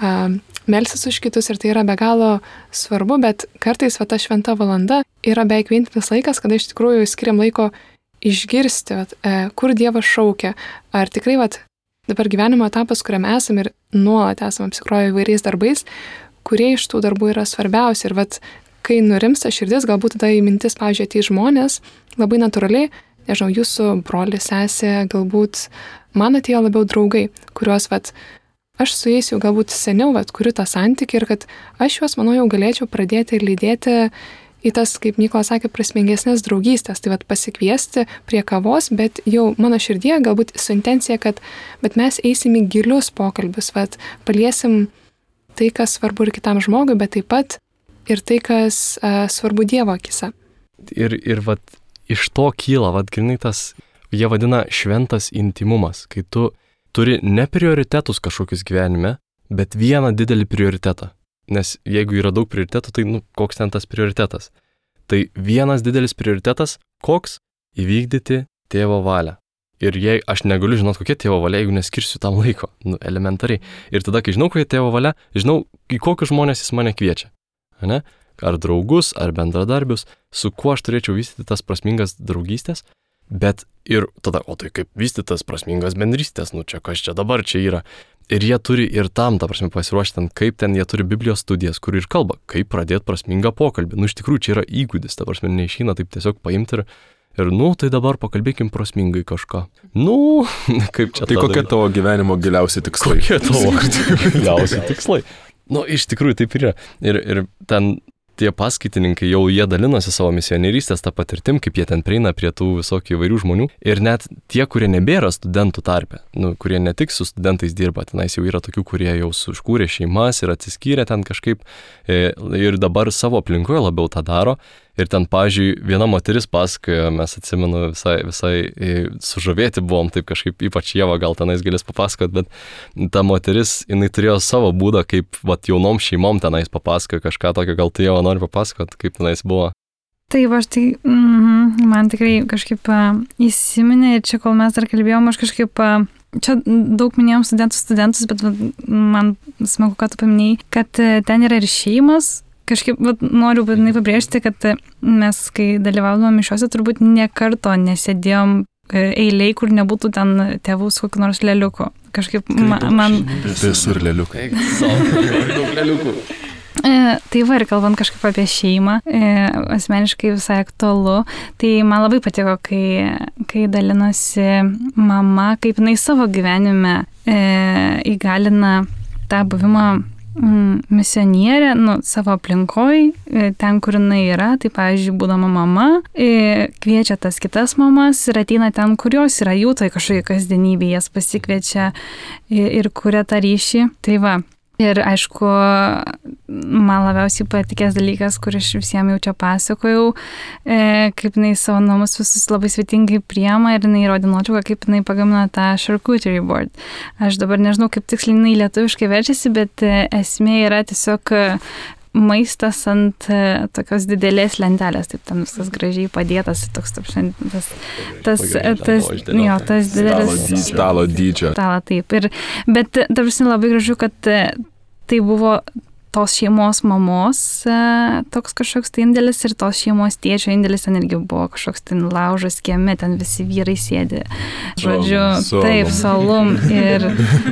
melsis už kitus ir tai yra be galo svarbu, bet kartais ta šventa valanda yra beveik vienintelis laikas, kada iš tikrųjų skiriam laiko išgirsti, kur Dievas šaukia, ar tikrai dabar gyvenimo etapas, kuriame esame ir nuolat esame apsikroję įvairiais darbais, kurie iš tų darbų yra svarbiausi. Ir kai nurimsta širdis, galbūt tada į mintis, pavyzdžiui, atei žmonės, labai natūraliai, jūsų brolis, sesė, galbūt man atėjo labiau draugai, kuriuos, aš su jais jau galbūt seniau, kuriu tą santykį ir kad aš juos, manau, jau galėčiau pradėti lydėti į tas, kaip Mykolas sakė, prasmingesnės draugystės. Tai pasikviesti prie kavos, bet jau mano širdėje galbūt su intencija, kad bet mes eisim į gilius pokalbius, paliesim tai, kas svarbu ir kitam žmogui, bet taip pat ir tai, kas svarbu Dievo akise. Ir iš to kyla, grinai tas, jie vadina šventas intimumas, kai tu turi ne prioritetus kažkokius gyvenime, bet vieną didelį prioritetą. Nes jeigu yra daug prioritetų, tai koks ten tas prioritetas? Tai vienas didelis prioritetas, koks? Įvykdyti tėvo valią. Ir jei aš negaliu žinoti, kokia tėvo valia, jeigu neskirsiu tam laiko, elementariai. Ir tada, kai žinau, kokia tėvo valia, žinau, į kokius žmonės jis mane kviečia. Ne? Ar draugus, ar bendradarbius, su kuo aš turėčiau vystyti tas prasmingas draugystės, bet ir tada, tai kaip vystyti tas prasmingas bendrystės, čia kas čia dabar čia yra. Ir jie turi ir tam, pasiruošti, kaip ten jie turi Biblijos studijas, kur ir kalba, kaip pradėti prasmingą pokalbį. Iš tikrųjų, čia yra įgūdis, neišeina taip tiesiog paimti ir tai dabar pakalbėkim prasmingai kažką. Kaip čia tai kokie tavo gyvenimo giliausi tikslai? Kokie tavo giliausi tikslai? Iš tikrųjų taip ir yra. Ir ten tie paskaitininkai jau jie dalinosi savo misionierystės tą patirtim, kaip jie ten prieina prie tų visokių įvairių žmonių. Ir net tie, kurie nebėra studentų tarpe, kurie ne tik su studentais dirba, tenais jau yra tokių, kurie jau užkūrė šeimas ir atsiskyrė ten kažkaip ir dabar savo aplinkoje labiau tą daro. Ir ten, pavyzdžiui, viena moteris pasakojo, mes atsimenu visai sužavėti buvom, taip kažkaip ypač Ieva gal tenais galės papasakot, bet ta moteris, jinai turėjo savo būdą, kaip jaunom šeimom tenais papasakojo kažką tokio, gal tu Ieva nori papasakot, kaip tenais buvo. Taip, aš man tikrai kažkaip įsiminė ir čia, kol mes dar kalbėjom, aš kažkaip, čia daug minėjom studentus, bet man smagu, kad tu paminėjai, kad ten yra ir šeimas. Kažkaip noriu būtinai pabrėžti, kad mes, kai dalyvaudom mišiuose, turbūt nekarto nesėdėjom eiliai, kur nebūtų ten tėvų su kokiu nors leliuku. Kažkaip man... Visur leliukai. Daug leliukų. Tai ir kalbant kažkaip apie šeimą, asmeniškai visai aktualu, tai man labai patiko, kai dalinosi mama, kaip jinai savo gyvenime įgalina tą buvimą misionierė, savo aplinkoj, ten, kur jinai yra, tai pavyzdžiui, būdama mama, kviečia tas kitas mamas ir ateina ten, kur jos yra, jų tai kažkokia kasdienybė, jas pasikviečia ir kuria tą ryšį. Tai ir aišku, man labiausiai patikės dalykas, kur aš visiems jau čia pasakojau, kaip jinai savo namus visus labai svetingai priema ir jinai rodė nuotrauką, kaip jinai pagamina tą charcuterie board. Aš dabar nežinau, kaip tiksliai jinai lietuviškai verčiasi, bet esmė yra tiesiog maistas ant tokios didelės lentelės, taip ten viskas gražiai padėtas, toks tas didelis stalo dydžio. Stalo, taip. Bet tarsi labai gražu, kad tai buvo tos šeimos mamos toks kažkoks tai indėlis ir tos šeimos tėčio indėlis ten irgi buvo kažkoks ten laužas kieme, ten visi vyrai sėdi. Žodžiu, taip, salum ir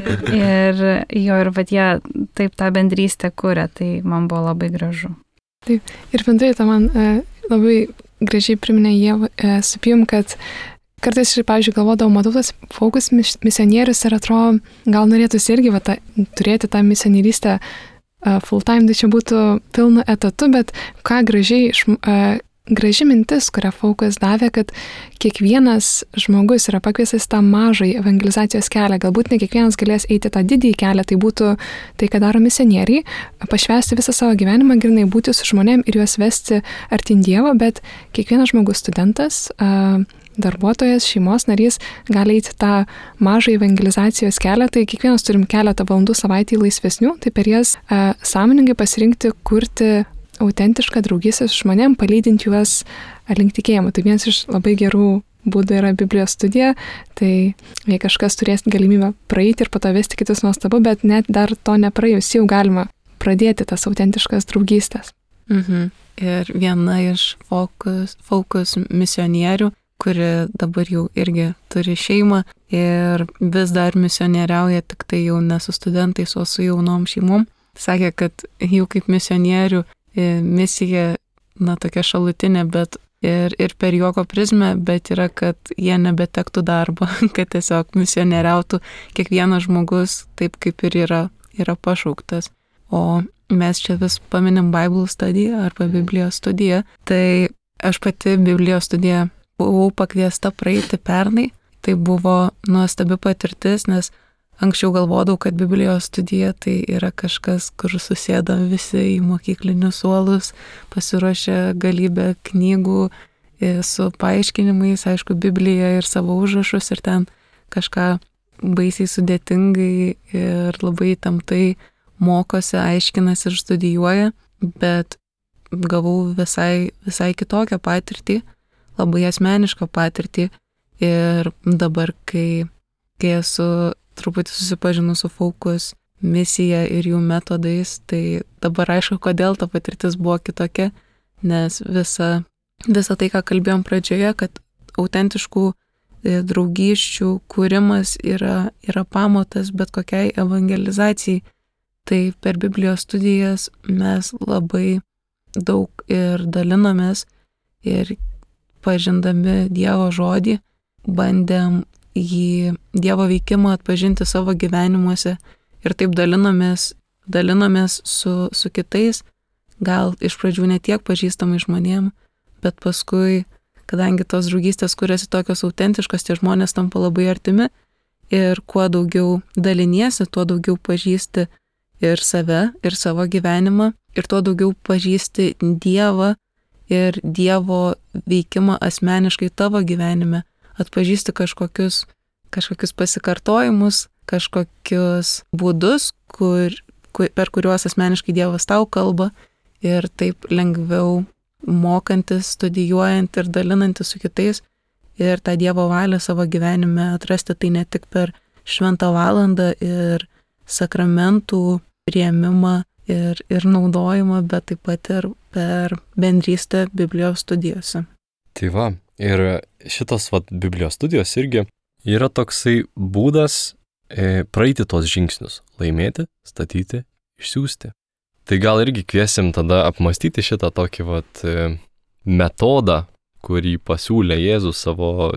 jie taip tą bendrystę kuria, tai man buvo labai gražu. Taip, ir bendrai tą man labai gražiai priminė Ieva su Pijum, kad kartais, pavyzdžiui, galvodavau, matau tas fokus misionierius ir atrodo, gal norėtųsi irgi turėti tą misionierystę full time, tai čia būtų pilnu etatu, bet ką graži mintis, kurią Foukas davė, kad kiekvienas žmogus yra pakviestas tą mažąjį evangelizacijos kelią. Galbūt ne kiekvienas galės eiti tą didįjį kelią, tai būtų tai, ką daro misionieriai, pašvęsti visą savo gyvenimą, grinai būti su žmonėm ir juos vesti artin Dievo, bet kiekvienas žmogus, studentas, darbuotojas, šeimos narys gali eiti tą mažą evangelizacijos kelią, tai kiekvienas turim keletą valandų savaitį laisvesnių, tai per jas sąmoningai pasirinkti kurti autentišką draugystę su žmonėm, palydinti juos link tikėjimo. Tai vienas iš labai gerų būdų yra Biblijos studija, tai jei kažkas turės galimybę praeiti ir po to vesti kitus nuostabu, bet net dar to nepraėjus, jau galima pradėti tas autentiškas draugystės. Ir viena iš Foukas misionierių, kuri dabar jau irgi turi šeimą ir vis dar misionieriauja, tik tai jau ne su studentais, o su jaunom šeimom. Sakė, kad jau kaip misionierių misija, tokia šalutinė, bet ir per juoko prizmę, bet yra, kad jie nebetektų darbo, kad tiesiog misionieriautų kiekvienas žmogus taip, kaip ir yra pašauktas. o mes čia vis paminim Bible studiją arba Biblijos studiją, tai aš pati Biblijos studiją buvau pakviesta praeiti pernai. Tai buvo nuostabi patirtis, nes anksčiau galvodavau, kad Biblijos studija tai yra kažkas, kur susėda visi į mokyklinius suolus, pasiruošia galybę knygų su paaiškinimais, aišku, Bibliją ir savo užrašus ir ten kažką baisiai sudėtingai ir labai tamtai mokosi, aiškinasi ir studijuoja, bet gavau visai kitokią patirtį, labai asmenišką patirtį ir dabar, kai esu truputį susipažinus su Focus misija ir jų metodais, tai dabar aišku, kodėl ta patirtis buvo kitokia, nes visa tai, ką kalbėjom pradžioje, kad autentiškų draugysčių kūrimas yra pamatas bet kokiai evangelizacijai. Tai per Biblijos studijas mes labai daug ir dalinomės ir pažindami Dievo žodį, bandėm Dievo veikimą atpažinti savo gyvenimuose ir taip dalinomės su kitais, gal iš pradžių ne tiek pažįstamai žmonėm, bet paskui, kadangi tos draugystės kuriasi tokios autentiškos, tie žmonės tampa labai artimi ir kuo daugiau daliniesi, tuo daugiau pažįsti ir save, ir savo gyvenimą, ir tuo daugiau pažįsti Dievą ir Dievo veikimą asmeniškai tavo gyvenime, atpažįsti kažkokius pasikartojimus, kažkokius būdus, per kuriuos asmeniškai Dievas tau kalba ir taip lengviau mokantis, studijuojant ir dalinantis su kitais ir tą Dievo valią savo gyvenime atrasti tai ne tik per šventą valandą ir sakramentų priėmimą ir naudojimą, bet taip pat ir per bendrystę Biblijos studijose. Tai va, ir šitos Biblijos studijos irgi yra toksai būdas praeiti tos žingsnius, laimėti, statyti, išsiųsti. Tai gal irgi kviesim tada apmastyti šitą tokį metodą, kurį pasiūlė Jėzus savo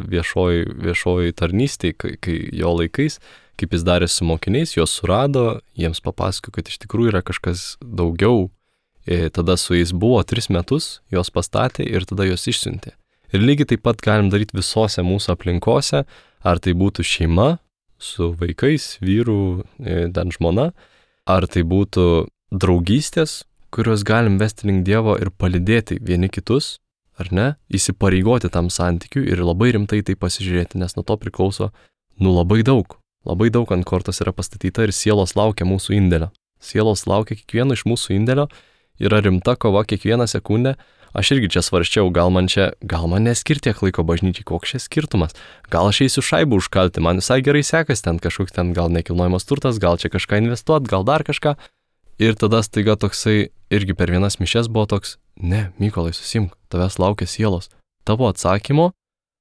viešoj tarnystėj, kai jo laikais, kaip jis darė su mokiniais, juos surado, jiems papasakojo, kad iš tikrųjų yra kažkas daugiau. Tada su jais buvo 3 metus, juos pastatė ir tada juos išsiuntė. Ir lygiai taip pat galim daryti visose mūsų aplinkose, ar tai būtų šeima su vaikais, vyru, ten žmona, ar tai būtų draugystės, kurios galim vesti link Dievo ir palydėti vieni kitus, ar ne, įsipareigoti tam santykiui ir labai rimtai tai pasižiūrėti, nes nuo to priklauso, labai daug ant kortos yra pastatyta ir sielos laukia mūsų indėlio. Sielos laukia kiekvieno iš mūsų indėlio, yra rimta kova kiekvieną sekundę. Aš irgi čia svarsčiau, gal man neskirti tiek laiko bažnyčiai, koks čia skirtumas. Gal aš eisiu šaibų užkalti, man visai gerai sekas kažkoks gal nekilnojamas turtas, gal čia kažką investuot, gal dar kažką. Ir tada staiga toksai, irgi per vienas mišias buvo toks, ne, Mykolai, susimk, tavęs laukia sielos. Tavo atsakymo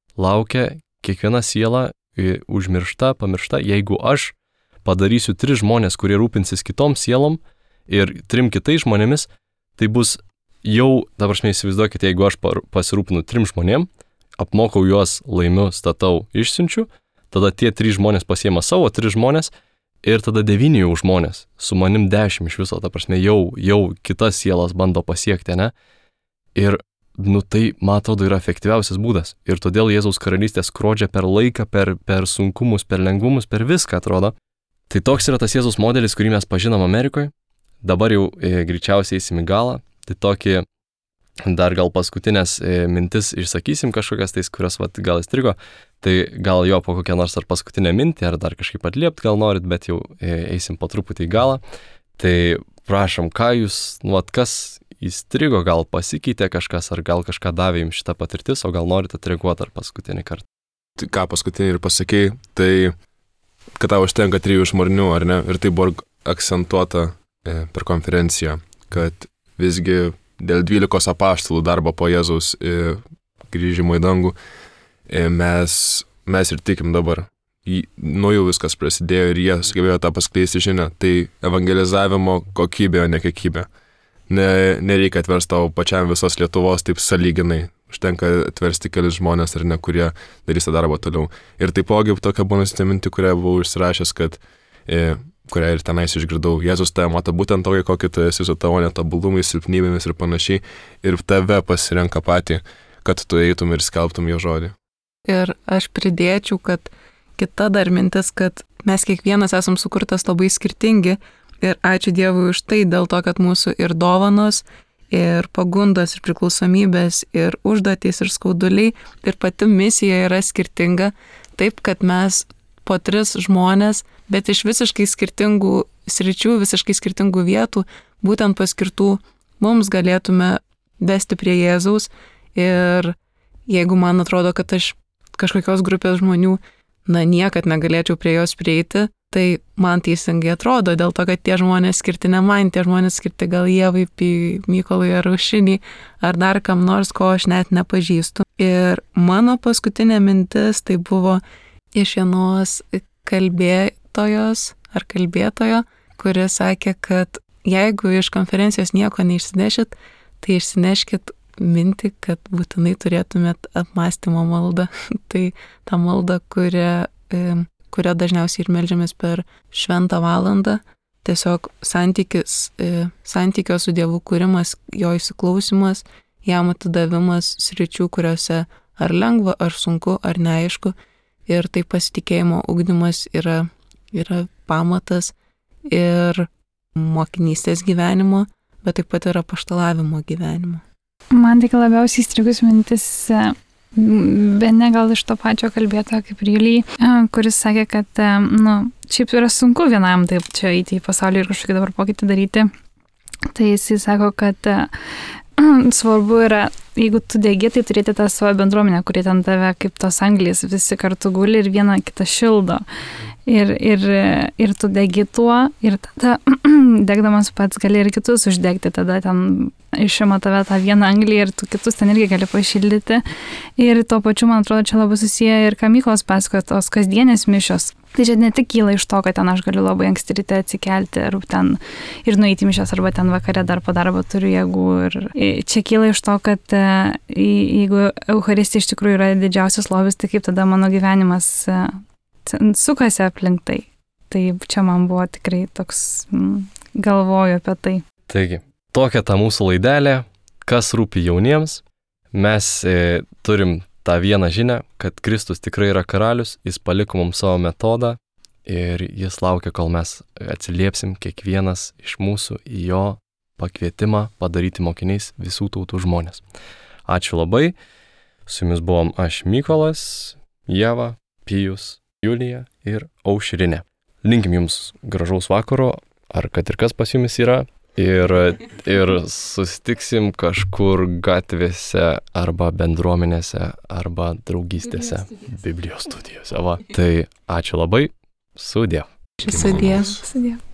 laukia kiekviena siela užmiršta, pamiršta. Jeigu aš padarysiu 3 žmonės, kurie rūpinsis kitom sielom ir 3 kitais žmonėmis, tai bus jau, dabar įsivaizduokite, jeigu aš pasirūpinu 3 žmonėm, apmokau juos, laimiu, statau, išsiunčiu, tada tie 3 žmonės pasiema savo 3 žmonės ir tada 9 jau žmonės, su manim 10 iš viso, jau kitas sielas bando pasiekti, ne? Ir, tai, man atrodo, yra efektyviausias būdas. Ir todėl Jėzaus karalystė skrodžia per laiką, per sunkumus, per lengvumus, per viską, atrodo. Tai toks yra tas Jėzaus modelis, kurį mes pažinom Amerikoje. Dabar jau greičiausiai eisim į galą. Tai tokį dar gal paskutinės mintis išsakysim kažkokias tais, kurios gal įstrigo. Tai gal jo po kokią nors ar paskutinę mintį, ar dar kažkaip atliepti gal norit, bet jau eisim po truputį į galą. Tai prašom, ką jūs, kas įstrigo, gal pasikeitė kažkas, ar gal kažką davė jums šitą patirtis, o gal norit atreaguoti ar paskutinį kartą. Tai ką paskutinį ir pasakei, tai kad tau užtenka 3 žmonių, ar ne? Ir tai buvo akcentuota per konferenciją, kad visgi dėl 12 apaštalų darbo po Jėzaus grįžimo į dangų mes ir tikim dabar. Nuo jų viskas prasidėjo ir jie sugebėjo tą paskleisti žinią. Tai evangelizavimo kokybė, o ne kiekybė. Nereikia atversti tavo pačiam visos Lietuvos taip sąlyginai. Užtenka atversti kelis žmonės, ar ne, kurie darys tą darbą toliau. Ir taipogi tokia bonus minti, kurią buvau išsirašęs, kad kurią ir tenais išgirdau. Jėzus tave mato būtent tokį, kokį tu esi, su tavo netobulumais, silpnybėmis ir panašiai. Ir tave pasirenka patį, kad tu eitum ir skelbtum jo žodį. Ir aš pridėčiau, kad kita dar mintis, kad mes kiekvienas esam sukurtas labai skirtingi ir ačiū Dievui už tai, dėl to, kad mūsų ir dovanos, ir pagundos, ir priklausomybės, ir užduotys, ir skauduliai, ir pati misija yra skirtinga, taip, kad mes po 3 žmonės, bet iš visiškai skirtingų sričių, visiškai skirtingų vietų, būtent paskirtų mums galėtume vesti prie Jėzaus. Ir jeigu man atrodo, kad aš kažkokios grupės žmonių, niekad negalėčiau prie jos prieiti, tai man teisingai atrodo, dėl to, kad tie žmonės skirti ne man, tie žmonės skirti gal Ievai, Mykolui ar Aušriniai, ar dar kam nors, ko aš net nepažįstu. Ir mano paskutinė mintis tai buvo iš vienos kalbėtojos ar kalbėtojo, kuris sakė, kad jeigu iš konferencijos nieko neišsinešit, tai išsineškit mintį, kad būtinai turėtumėt apmąstymo maldą. Tai ta malda, kurio dažniausiai ir meldžiamės per šventą valandą, tiesiog santykio su Dievu kūrimas, jo įsiklausimas, jam atidavimas sričių, kuriuose ar lengva, ar sunku, ar neaišku. Ir tai pasitikėjimo ugdymas yra pamatas ir mokinystės gyvenimo, bet taip pat yra apaštalavimo gyvenimo. Man tik labiausiai įstrigus mintis, bene gal iš to pačio kalbėtojo kaip Julijai, kuris sakė, kad, šiaip yra sunku vienam taip čia eiti į pasaulį ir kažkokį dabar pokytį daryti. Tai jisai sako, kad svarbu yra, jeigu tu degi, tai turėti tą savo bendruomenę, kurie ten tave kaip tos anglys visi kartu guli ir vieną kitą šildo. Ir tu degi tuo, ir tada degdamas pats gali ir kitus uždegti, tada ten išima tave tą vieną anglį ir tu kitus ten irgi gali pašildyti. Ir tuo pačiu, man atrodo, čia labai susiję ir ką Mykolas pasakojo, tos kasdienės mišios. Tai čia ne tik kyla iš to, kad ten aš galiu labai anksti ryte atsikelti ar ten ir nueiti mišios, arba ten vakare dar po darbo turiu jėgų. Ir čia kyla iš to, kad jeigu Eucharistija iš tikrųjų yra didžiausias lobis, tai kaip tada mano gyvenimas sukasi aplink tai. Tai čia man buvo tikrai toks, galvoju apie tai. Taigi, tokia ta mūsų laidelė, kas rūpi jauniems. Mes turim tą vieną žinią, kad Kristus tikrai yra karalius, jis paliko mums savo metodą ir jis laukia, kol mes atsiliepsim kiekvienas iš mūsų į jo pakvietimą padaryti mokiniais visų tautų žmonės. Ačiū labai. Su jumis buvom aš Mykolas, Ieva, Pijus, Julija ir Aušrinė. Linkim jums gražaus vakaro, ar kad ir kas pas jumis yra. Ir susitiksim kažkur gatvėse arba bendruomenėse arba draugystėse, Biblijos studijose. Va. Tai ačiū labai. Sudie. Sudie.